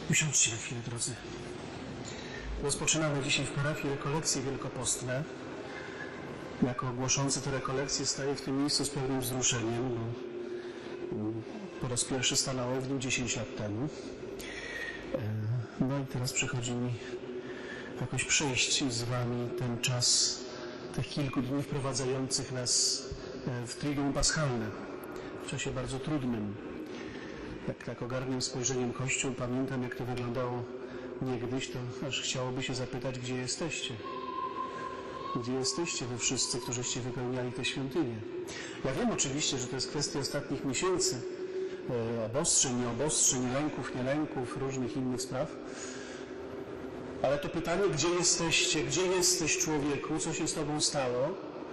Usiądźcie na chwilę, drodzy. Rozpoczynamy dzisiaj w parafii rekolekcje wielkopostne. Jako głoszący te rekolekcje staję w tym miejscu z pewnym wzruszeniem, bo po raz pierwszy stanąłem w nim 10 lat temu. No i teraz przychodzi mi jakoś przejść z Wami ten czas tych kilku dni wprowadzających nas w Triduum Paschalne, w czasie bardzo trudnym. Jak tak ogarniam spojrzeniem Kościół, pamiętam, jak to wyglądało niegdyś, to aż chciałoby się zapytać, gdzie jesteście? Gdzie jesteście wy wszyscy, którzyście wypełniali tę świątynię? Ja wiem oczywiście, że to jest kwestia ostatnich miesięcy, obostrzeń, nieobostrzeń, lęków, nielęków, różnych innych spraw. Ale to pytanie, gdzie jesteście? Gdzie jesteś, człowieku? Co się z tobą stało?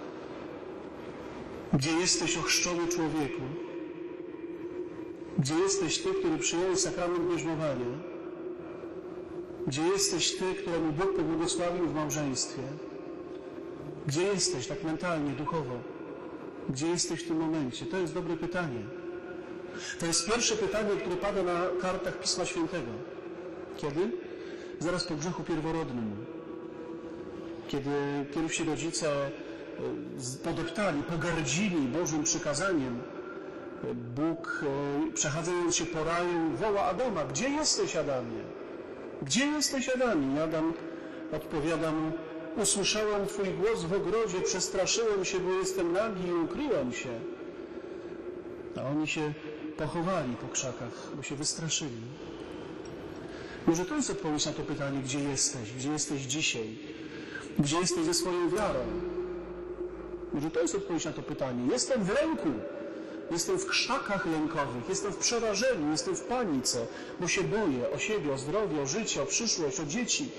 Gdzie jesteś, ochrzczony człowieku? Gdzie jesteś ty, który przyjąłeś sakrament bierzmowania? Gdzie jesteś ty, któremu Bóg pobłogosławił w małżeństwie? Gdzie jesteś tak mentalnie, duchowo? Gdzie jesteś w tym momencie? To jest dobre pytanie. To jest pierwsze pytanie, które pada na kartach Pisma Świętego. Kiedy? Zaraz po grzechu pierworodnym. Kiedy pierwsi rodzice podeptali, pogardzili Bożym przykazaniem, Bóg, przechadzając się po raju, woła Adama: gdzie jesteś, Adamie? Gdzie jesteś, Adamie? I Adam odpowiada mu: usłyszałem Twój głos w ogrodzie, przestraszyłem się, bo jestem nagi i ukryłem się. A oni się pochowali po krzakach, bo się wystraszyli. Może to jest odpowiedź na to pytanie, gdzie jesteś? Gdzie jesteś dzisiaj? Gdzie jesteś ze swoją wiarą? Może to jest odpowiedź na to pytanie. Jestem w lęku. Jestem w krzakach lękowych, jestem w przerażeniu, jestem w panice, bo się boję o siebie, o zdrowie, o życie, o przyszłość, o dzieci.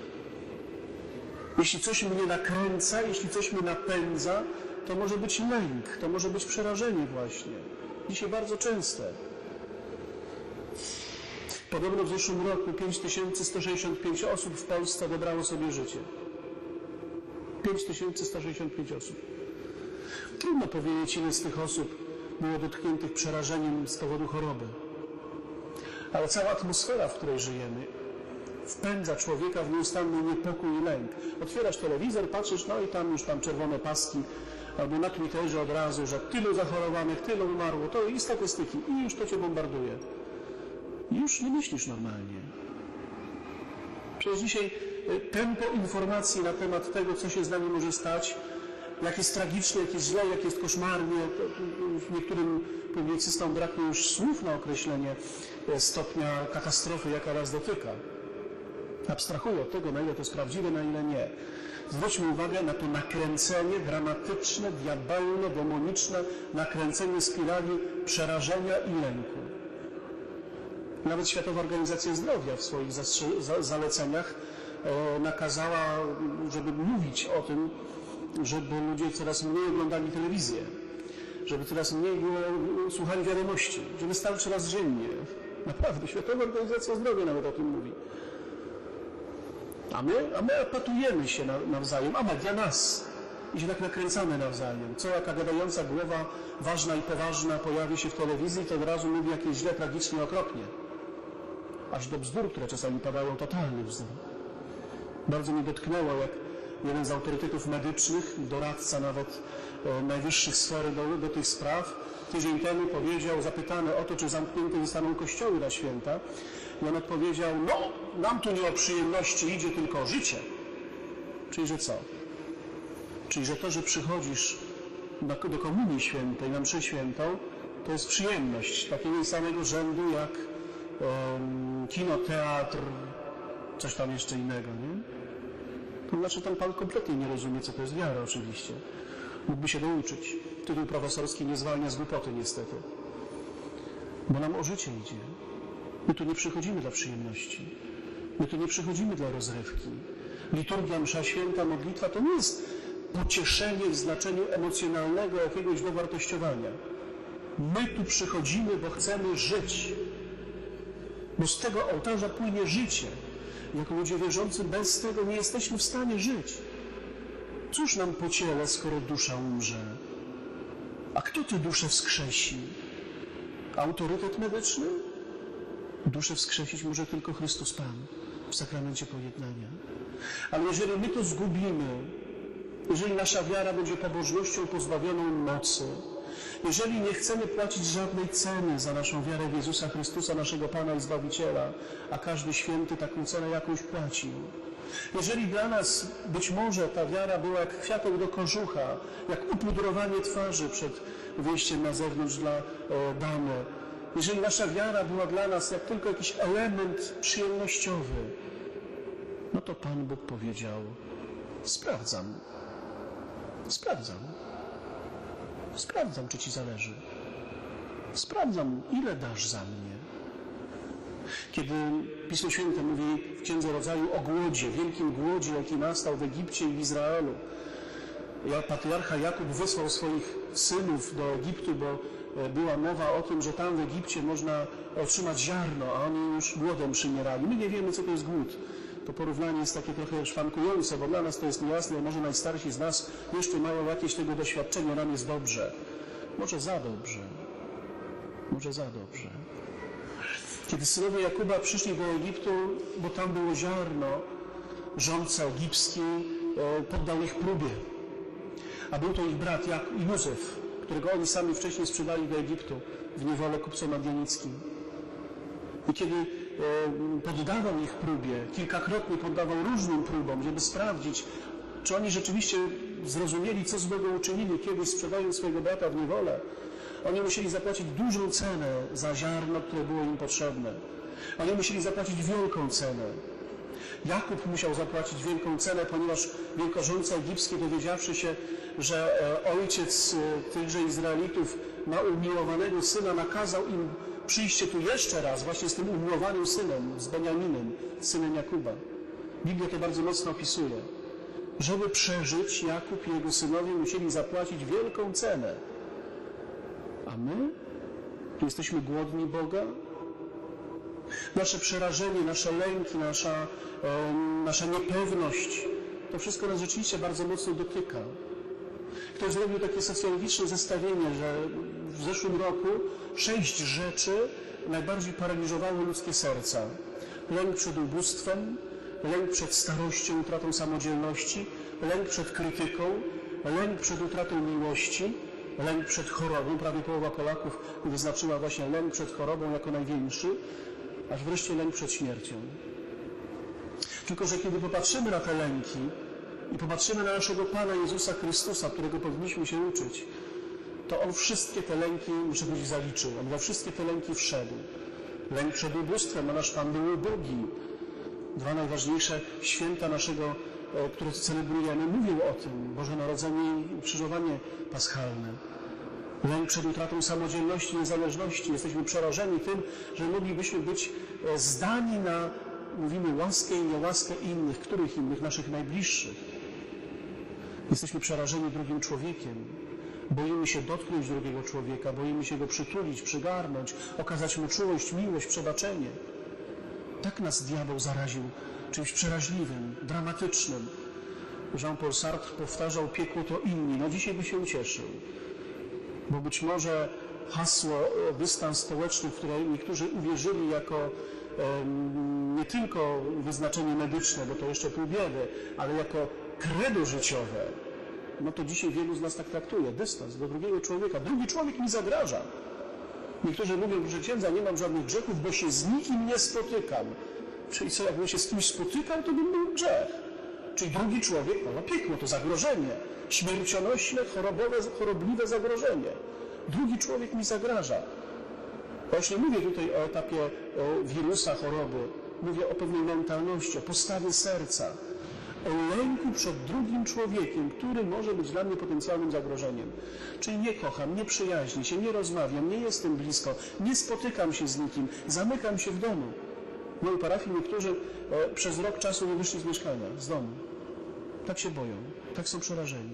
Jeśli coś mnie nakręca, jeśli coś mnie napędza, to może być lęk, to może być przerażenie właśnie. Dzisiaj bardzo częste. Podobno w zeszłym roku 5165 osób w Polsce odebrało sobie życie. 5165 osób. Trudno powiedzieć, ile z tych osób było dotkniętych przerażeniem z powodu choroby. Ale cała atmosfera, w której żyjemy, wpędza człowieka w nieustanny niepokój i lęk. Otwierasz telewizor, patrzysz, no i tam już czerwone paski, albo na Twitterze od razu, że tylu zachorowanych, tylu umarło, to i statystyki, i już to cię bombarduje. I już nie myślisz normalnie. Przecież dzisiaj tempo informacji na temat tego, co się z nami może stać, jak jest tragicznie, jak jest źle, jak jest koszmarnie. Niektórym publicystom braknie już słów na określenie stopnia katastrofy, jaka nas dotyka. Abstrahuję od tego, na ile to jest prawdziwe, na ile nie. Zwróćmy uwagę na to nakręcenie dramatyczne, diabelne, demoniczne, nakręcenie spirali przerażenia i lęku. Nawet Światowa Organizacja Zdrowia w swoich zaleceniach nakazała, żeby mówić o tym, żeby ludzie coraz mniej oglądali telewizję, żeby coraz mniej słuchali wiadomości, że wystarczy raz dziennie. Naprawdę, Światowa Organizacja Zdrowia nawet o tym mówi. A my epatujemy się nawzajem, a media nas. I się tak nakręcamy nawzajem. Co jaka gadająca głowa, ważna i poważna, pojawi się w telewizji, to od razu mówi jakieś źle, tragicznie, okropnie. Aż do bzdur, które czasami padają, totalny bzdur. Bardzo mnie dotknęło, jak jeden z autorytetów medycznych, doradca nawet najwyższych sfer do tych spraw, tydzień temu powiedział, zapytany o to, czy zamknięte zostaną kościoły na święta, i on odpowiedział: no, nam tu nie o przyjemności idzie, tylko o życie. Czyli że co? Czyli że to, że przychodzisz do Komunii Świętej, na mszę świętą, to jest przyjemność takiego samego rzędu jak kino, teatr, coś tam jeszcze innego, nie? To znaczy, ten pan kompletnie nie rozumie, co to jest wiara, oczywiście. Mógłby się douczyć. Tytuł profesorski nie zwalnia z głupoty, niestety. Bo nam o życie idzie. My tu nie przychodzimy dla przyjemności. My tu nie przychodzimy dla rozrywki. Liturgia, msza święta, modlitwa to nie jest pocieszenie w znaczeniu emocjonalnego jakiegoś dowartościowania. My tu przychodzimy, bo chcemy żyć. Bo z tego ołtarza płynie życie. Jako ludzie wierzący bez tego nie jesteśmy w stanie żyć. Cóż nam po ciele, skoro dusza umrze? A kto tę duszę wskrzesi? Autorytet medyczny? Duszę wskrzesić może tylko Chrystus Pan w sakramencie pojednania. Ale jeżeli my to zgubimy, jeżeli nasza wiara będzie pobożnością pozbawioną mocy, jeżeli nie chcemy płacić żadnej ceny za naszą wiarę w Jezusa Chrystusa, naszego Pana i Zbawiciela, a każdy święty taką cenę jakąś płacił, jeżeli dla nas być może ta wiara była jak kwiatek do kożucha, jak upudrowanie twarzy przed wyjściem na zewnątrz dla damy, jeżeli nasza wiara była dla nas jak tylko jakiś element przyjemnościowy, no to Pan Bóg powiedział: sprawdzam, czy ci zależy. Sprawdzam, ile dasz za mnie. Kiedy Pismo Święte mówi w Księdze Rodzaju o głodzie, wielkim głodzie, jaki nastał w Egipcie i w Izraelu. Patriarcha Jakub wysłał swoich synów do Egiptu, bo była mowa o tym, że tam w Egipcie można otrzymać ziarno, a oni już głodem przymierali. My nie wiemy, co to jest głód. To porównanie jest takie trochę szwankujące, bo dla nas to jest niejasne. Może najstarsi z nas jeszcze mają jakieś tego doświadczenia, nam jest dobrze. Może za dobrze. Kiedy synowie Jakuba przyszli do Egiptu, bo tam było ziarno, rządca egipski poddał ich próbie. A był to ich brat Józef, którego oni sami wcześniej sprzedali do Egiptu w niewolę kupcom madianickim. I kiedy poddawał ich próbie, kilkakrotnie poddawał różnym próbom, żeby sprawdzić, czy oni rzeczywiście zrozumieli, co złego uczynili, kiedy sprzedają swojego brata w niewolę. Oni musieli zapłacić dużą cenę za ziarno, które było im potrzebne. Oni musieli zapłacić wielką cenę. Jakub musiał zapłacić wielką cenę, ponieważ wielkorządca egipski, dowiedziawszy się, że ojciec tychże Izraelitów ma umiłowanego syna, nakazał im przyjście tu jeszcze raz, właśnie z tym umiłowanym synem, z Beniaminem, synem Jakuba. Biblia to bardzo mocno opisuje. Żeby przeżyć, Jakub i jego synowie musieli zapłacić wielką cenę. A my? Tu jesteśmy głodni Boga? Nasze przerażenie, nasze lęki, nasza niepewność, to wszystko nas rzeczywiście bardzo mocno dotyka. Ktoś zrobił takie socjologiczne zestawienie, że w zeszłym roku 6 rzeczy najbardziej paraliżowało ludzkie serca. Lęk przed ubóstwem, lęk przed starością, utratą samodzielności, lęk przed krytyką, lęk przed utratą miłości, lęk przed chorobą. Prawie połowa Polaków wyznaczyła właśnie lęk przed chorobą jako największy, aż wreszcie lęk przed śmiercią. Tylko że kiedy popatrzymy na te lęki i popatrzymy na naszego Pana Jezusa Chrystusa, którego powinniśmy się uczyć, to On wszystkie te lęki, muszę powiedzieć, zaliczył. On we wszystkie te lęki wszedł. Lęk przed ubóstwem, a nasz Pan był ubogi. 2 najważniejsze święta naszego, które celebrujemy, mówią o tym. Boże Narodzenie i ukrzyżowanie paschalne. Lęk przed utratą samodzielności i niezależności. Jesteśmy przerażeni tym, że moglibyśmy być zdani na, mówimy, łaskę i niełaskę innych. Których innych? Naszych najbliższych. Jesteśmy przerażeni drugim człowiekiem. Boimy się dotknąć drugiego człowieka, boimy się go przytulić, przygarnąć, okazać mu czułość, miłość, przebaczenie. Tak nas diabeł zaraził czymś przeraźliwym, dramatycznym. Jean-Paul Sartre powtarzał: piekło to inni. No dzisiaj by się ucieszył. Bo być może hasło dystans społeczny, w które niektórzy uwierzyli jako nie tylko wyznaczenie medyczne, bo to jeszcze pół biedy, ale jako credo życiowe, no to dzisiaj wielu z nas tak traktuje. Dystans do drugiego człowieka. Drugi człowiek mi zagraża. Niektórzy mówią: proszę księdza, nie mam żadnych grzechów, bo się z nikim nie spotykam. Czyli co, jakbym się z kimś spotykał, to bym był grzech. Czyli drugi człowiek, no piekło, to zagrożenie. Śmiercionośne, chorobliwe zagrożenie. Drugi człowiek mi zagraża. Właśnie mówię tutaj o etapie wirusa, choroby. Mówię o pewnej mentalności, o postawie serca. O lęku przed drugim człowiekiem, który może być dla mnie potencjalnym zagrożeniem. Czyli nie kocham, nie przyjaźnię się, nie rozmawiam, nie jestem blisko, nie spotykam się z nikim, zamykam się w domu. W mojej parafii niektórzy przez rok czasu nie wyszli z mieszkania, z domu. Tak się boją, tak są przerażeni.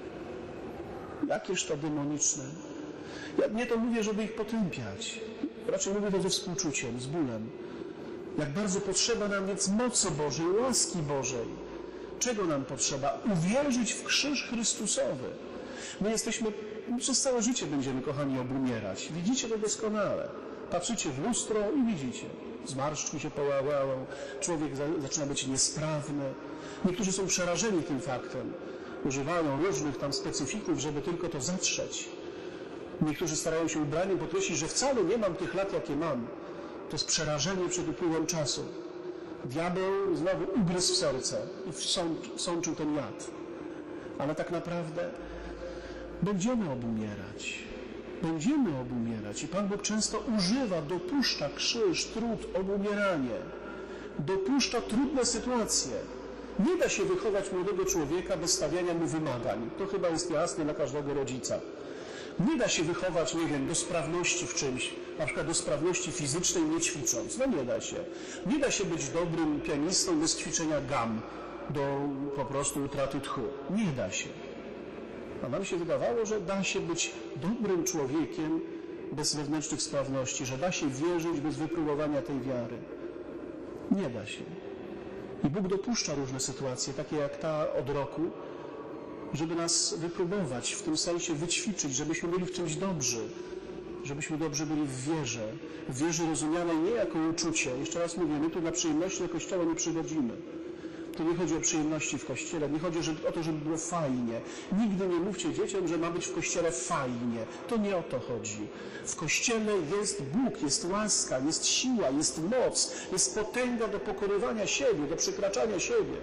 Jakież to demoniczne. Ja nie to mówię, żeby ich potępiać. Raczej mówię to ze współczuciem, z bólem. Jak bardzo potrzeba nam więc mocy Bożej, łaski Bożej. Czego nam potrzeba? Uwierzyć w krzyż Chrystusowy. My jesteśmy, przez całe życie będziemy, kochani, obumierać. Widzicie to doskonale. Patrzycie w lustro i widzicie. zmarszczki się pojawiają, człowiek zaczyna być niesprawny. Niektórzy są przerażeni tym faktem. Używają różnych tam specyfików, żeby tylko to zatrzeć. Niektórzy starają się ubraniem podkreślić, że wcale nie mam tych lat, jakie mam. To jest przerażenie przed upływem czasu. Diabeł znowu ugryzł w serce i sączył ten jad. Ale tak naprawdę będziemy obumierać. Będziemy obumierać. I Pan Bóg często dopuszcza krzyż, trud, obumieranie. Dopuszcza trudne sytuacje. Nie da się wychować młodego człowieka bez stawiania mu wymagań. To chyba jest jasne dla każdego rodzica. Nie da się wychować, nie wiem, do sprawności w czymś, na przykład do sprawności fizycznej nie ćwicząc. No nie da się. Nie da się być dobrym pianistą bez ćwiczenia gam do po prostu utraty tchu. Nie da się. A nam się wydawało, że da się być dobrym człowiekiem bez wewnętrznych sprawności, że da się wierzyć bez wypróbowania tej wiary. Nie da się. I Bóg dopuszcza różne sytuacje, takie jak ta od roku, żeby nas wypróbować, w tym sensie wyćwiczyć, żebyśmy byli w czymś dobrzy, żebyśmy dobrze byli w wierze rozumianej nie jako uczucie. Jeszcze raz mówię, my tu na przyjemności do Kościoła nie przychodzimy. Tu nie chodzi o przyjemności w Kościele, nie chodzi o to, żeby było fajnie. Nigdy nie mówcie dzieciom, że ma być w Kościele fajnie. To nie o to chodzi. W Kościele jest Bóg, jest łaska, jest siła, jest moc, jest potęga do pokonywania siebie, do przekraczania siebie.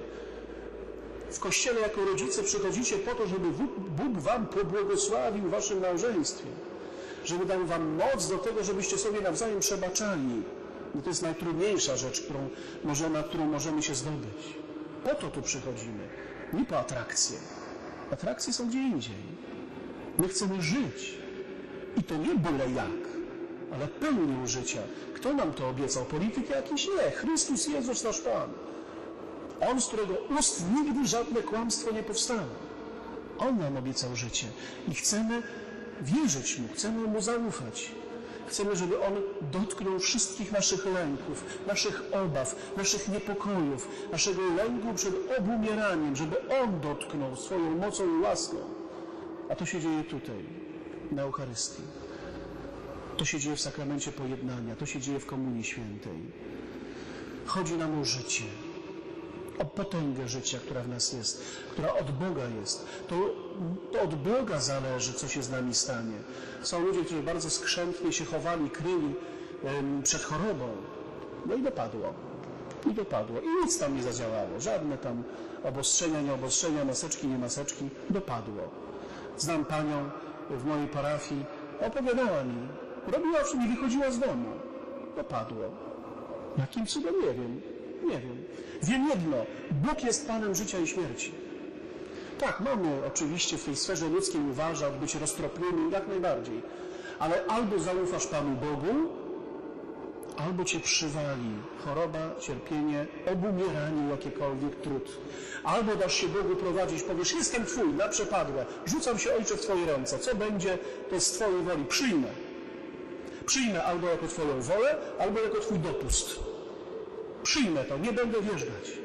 W Kościele jako rodzice przychodzicie po to, żeby Bóg wam pobłogosławił w waszym małżeństwie. Żeby dał wam moc do tego, żebyście sobie nawzajem przebaczali. I to jest najtrudniejsza rzecz, na którą możemy się zdobyć. Po to tu przychodzimy. Nie po atrakcje. Atrakcje są gdzie indziej. My chcemy żyć. I to nie byle jak, ale pełnią życia. Kto nam to obiecał? Polityk jakiś? Nie. Chrystus Jezus nasz Pan. On, z którego ust nigdy żadne kłamstwo nie powstało. On nam obiecał życie. I chcemy wierzyć Mu, chcemy Mu zaufać. Chcemy, żeby On dotknął wszystkich naszych lęków, naszych obaw, naszych niepokojów, naszego lęku przed obumieraniem, żeby On dotknął swoją mocą i łaską. A to się dzieje tutaj, na Eucharystii. To się dzieje w sakramencie pojednania, to się dzieje w Komunii Świętej. Chodzi nam o życie, o potęgę życia, która w nas jest, która od Boga jest. To od Boga zależy, co się z nami stanie. Są ludzie, którzy bardzo skrzętnie się chowali, kryli przed chorobą. No i dopadło. I dopadło. I nic tam nie zadziałało. Żadne tam obostrzenia, nieobostrzenia, maseczki, nie maseczki. Dopadło. Znam panią w mojej parafii. Opowiadała mi. Robiła, nie wychodziła z domu. Dopadło. Jakim cudem? Nie wiem. Nie wiem. Wiem jedno. Bóg jest Panem życia i śmierci. Tak, mamy oczywiście w tej sferze ludzkiej uważać, być roztropnymi, jak najbardziej. Ale albo zaufasz Panu Bogu, albo cię przywali choroba, cierpienie, obumieranie, jakikolwiek trud. Albo dasz się Bogu prowadzić, powiesz, jestem Twój, na przepadłe, rzucam się, Ojcze, w Twoje ręce. Co będzie, to jest z Twojej woli. Przyjmę. Przyjmę albo jako Twoją wolę, albo jako Twój dopust. Przyjmę to, nie będę wierzgać.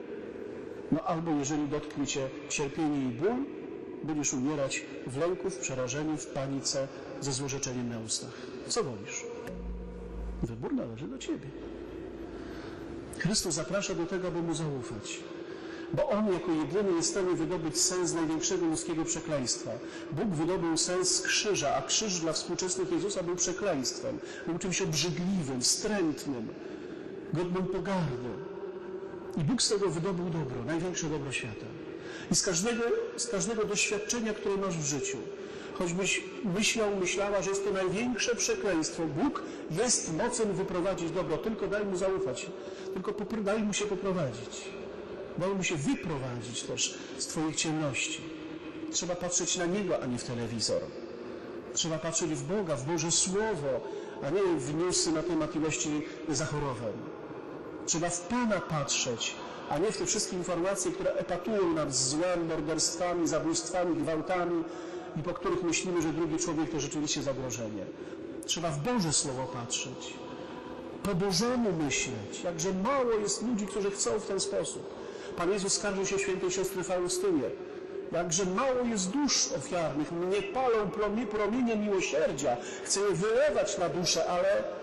No albo jeżeli dotknie Cię cierpienie i ból, będziesz umierać w lęku, w przerażeniu, w panice, ze złorzeczeniem na ustach. Co wolisz? Wybór należy do Ciebie. Chrystus zaprasza do tego, aby Mu zaufać. Bo On jako jedyny jest w stanie wydobyć sens największego ludzkiego przekleństwa. Bóg wydobył sens z krzyża, a krzyż dla współczesnych Jezusa był przekleństwem. Był czymś obrzydliwym, wstrętnym, godnym pogardy. I Bóg z tego wydobył dobro, największe dobro świata. I z każdego doświadczenia, które masz w życiu, choćbyś myślała, że jest to największe przekleństwo, Bóg jest mocen wyprowadzić dobro, tylko daj Mu zaufać, tylko daj Mu się poprowadzić. Daj Mu się wyprowadzić też z Twoich ciemności. Trzeba patrzeć na Niego, a nie w telewizor. Trzeba patrzeć w Boga, w Boże Słowo, a nie w newsy na temat ilości zachorowań. Trzeba w Pana patrzeć, a nie w te wszystkie informacje, które epatują nam z złem, morderstwami, zabójstwami, gwałtami i po których myślimy, że drugi człowiek to rzeczywiście zagrożenie. Trzeba w Boże Słowo patrzeć, po Bożemu myśleć. Jakże mało jest ludzi, którzy chcą w ten sposób. Pan Jezus skarżył się świętej siostry Faustynie. Jakże mało jest dusz ofiarnych. Mnie palą promienie miłosierdzia. Chcę je wylewać na duszę, ale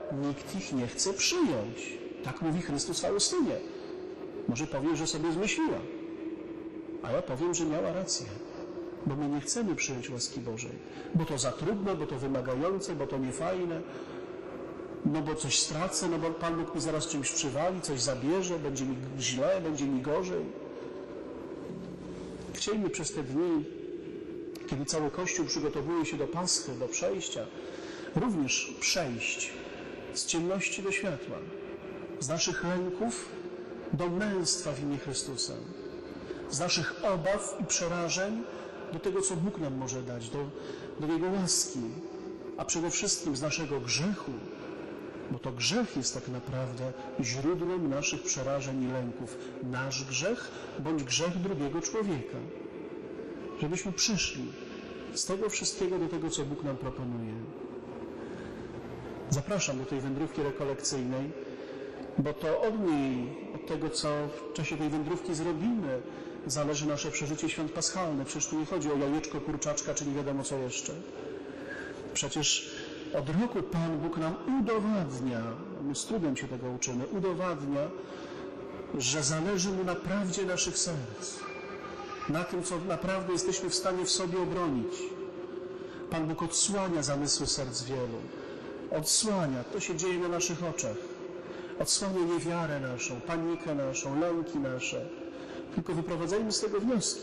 nikt ich nie chce przyjąć. Tak mówi Chrystus Faustynie. Może powie, że sobie zmyśliła, a ja powiem, że miała rację. Bo my nie chcemy przyjąć łaski Bożej. Bo to za trudne, bo to wymagające, bo to niefajne. No bo coś stracę, no bo Pan Bóg mi zaraz czymś przywali, coś zabierze, będzie mi źle, będzie mi gorzej. Chcielibyśmy przez te dni, kiedy cały Kościół przygotowuje się do Paschy, do przejścia, również przejść z ciemności do światła, z naszych lęków do męstwa w imię Chrystusa, z naszych obaw i przerażeń do tego, co Bóg nam może dać, do Jego łaski, a przede wszystkim z naszego grzechu, bo to grzech jest tak naprawdę źródłem naszych przerażeń i lęków. Nasz grzech bądź grzech drugiego człowieka. Żebyśmy przyszli z tego wszystkiego do tego, co Bóg nam proponuje. Zapraszam do tej wędrówki rekolekcyjnej, bo to od niej, od tego, co w czasie tej wędrówki zrobimy, zależy nasze przeżycie świąt paschalnych. Przecież tu nie chodzi o jajeczko, kurczaczka, czy nie wiadomo co jeszcze. Przecież od roku Pan Bóg nam udowadnia, my z trudem się tego uczymy, udowadnia, że zależy Mu na prawdzie naszych serc, na tym, co naprawdę jesteśmy w stanie w sobie obronić. Pan Bóg odsłania zamysły serc wielu. Odsłania, to się dzieje na naszych oczach. Odsłania niewiarę naszą, panikę naszą, lęki nasze. Tylko wyprowadzajmy z tego wnioski.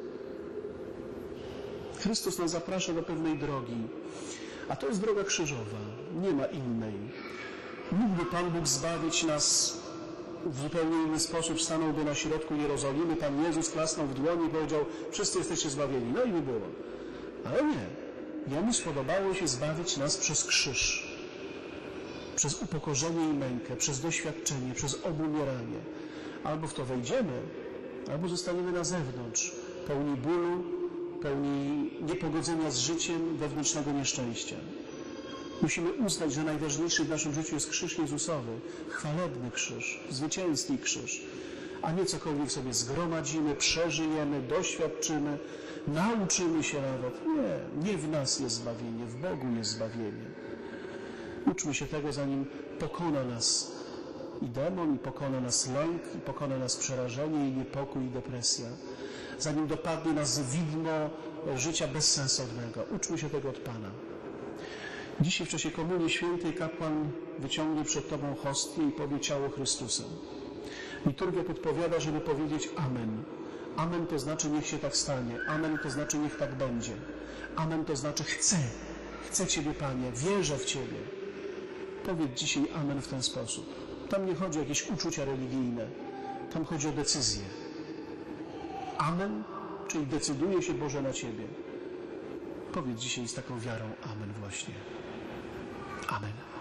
Chrystus nas zaprasza do pewnej drogi, a to jest droga krzyżowa, nie ma innej. Mógłby Pan Bóg zbawić nas w zupełnie inny sposób, stanąłby na środku Jerozolimy, Pan Jezus klasnął w dłoni i powiedział: wszyscy jesteście zbawieni. No i by było. Ale nie. Jemu spodobało się zbawić nas przez krzyż, przez upokorzenie i mękę, przez doświadczenie, przez obumieranie. Albo w to wejdziemy, albo zostaniemy na zewnątrz, pełni bólu, pełni niepogodzenia z życiem, wewnętrznego nieszczęścia. Musimy uznać, że najważniejszy w naszym życiu jest krzyż Jezusowy, chwalebny krzyż, zwycięski krzyż, a nie cokolwiek sobie zgromadzimy, przeżyjemy, doświadczymy, nauczymy się nawet. Nie w nas jest zbawienie, w Bogu jest zbawienie. Uczmy się tego, zanim pokona nas i demon, i pokona nas lęk, i pokona nas przerażenie, i niepokój, i depresja. Zanim dopadnie nas widmo życia bezsensownego. Uczmy się tego od Pana. Dzisiaj w czasie Komunii Świętej kapłan wyciągnie przed Tobą hostię i powie: ciało Chrystusa. Liturgia podpowiada, żeby powiedzieć amen. Amen to znaczy niech się tak stanie. Amen to znaczy niech tak będzie. Amen to znaczy chcę. Chcę Ciebie, Panie. Wierzę w Ciebie. Powiedz dzisiaj amen w ten sposób. Tam nie chodzi o jakieś uczucia religijne. Tam chodzi o decyzję. Amen, czyli decyduje się Boże na Ciebie. Powiedz dzisiaj z taką wiarą amen właśnie. Amen.